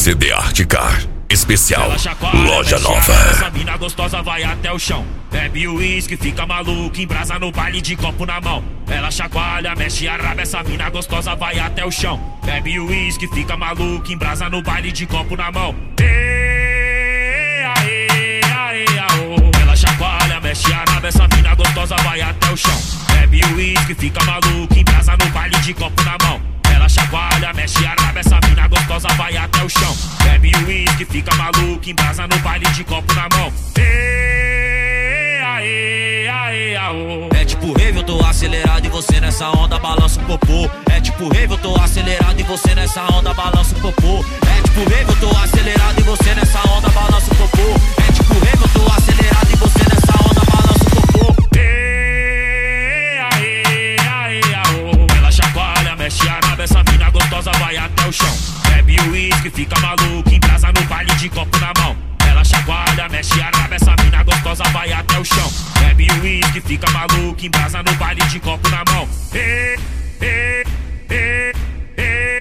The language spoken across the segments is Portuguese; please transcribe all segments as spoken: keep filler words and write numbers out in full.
C D Artcar Especial Loja Nova. Essa mina gostosa vai até o chão. Bebe o uísque, fica maluco, embrasa no baile de copo na mão. Ela chacoalha, mexe a raba, essa mina gostosa vai até o chão. Bebe o uísque, fica maluco, embrasa no baile de copo na mão. Ê, aê, aê, aô. Ela chacoalha, mexe a raba, essa mina gostosa vai até o chão. Bebe o uísque, fica maluco, embrasa no baile de copo na mão. Ela chacoalha, mexe a raba, essa mina gostosa vai até o chão. Bebe o uísque, fica maluco, embrasa no baile de copo na mão. Ê, aê, aê, aô. É tipo rave, eu tô acelerado e você nessa onda balança o popô. É tipo rave, eu tô acelerado e você nessa onda balança o popô. É tipo rave, eu tô acelerado e você nessa onda balança o popô. É tipo rave, eu tô acelerado e você nessa onda balança o popô. Ê, aê, aê, aô. Ela chacoalha, mexe a raba, essa mina gostosa vai até o chão. Bebe o uísque, fica maluco, embrasa no baile de copo na mão. Ela chacoalha, mexe a raba, essa mina gostosa vai até o chão. Bebe o uísque, fica maluco, embrasa no baile de copo na mão. Ê, ê, ê, ê,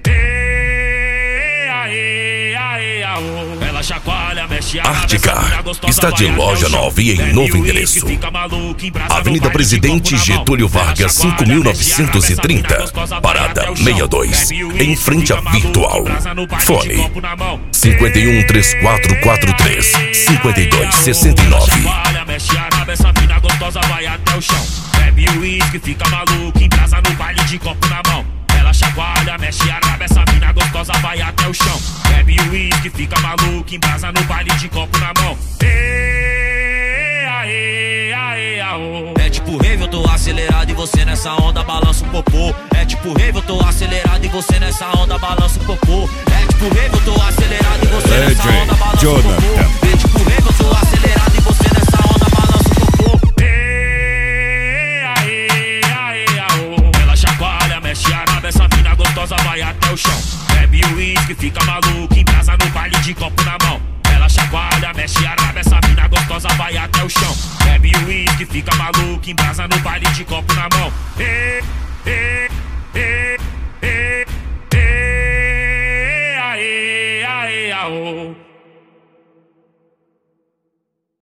ê, aê, aê, aô. Ela chacoalha, mexe a raba, Artcar está de loja nova e em novo endereço. Avenida Presidente Getúlio Vargas, cinco mil novecentos e trinta, Parada sessenta e dois, em frente à Virtual. Fone cinco um três quatro quatro três cinco dois seis nove. Mexe a raba, essa mina gostosa vai até o chão. Bebe o uísque, fica maluco, embrasa no baile de copo na mão. Ela chacoalha, mexe a raba, essa mina gostosa vai até o chão. Bebe o uísque, fica maluco, embrasa no baile de copo na mão. Ê, aê, aê, aô. É tipo rave, eu tô acelerado e você nessa onda balança o popô. É tipo rave, eu tô acelerado e você nessa onda balança o popô. É tipo rave, eu tô acelerado e você nessa onda balança o popô. É tipo rave, eu tô acelerado e você nessa onda balança o popô. Ê, aê, aê, aô. Ela chacoalha, mexe a raba, essa mina gostosa vai até o chão. Bebe o uísque, fica maluco, embrasa no baile de copo na mão. Ela chacoalha, mexe a raba, essa mina gostosa vai até o chão. Bebe o uísque, fica maluco, embrasa no baile de copo na mão. Ê, ê, ê.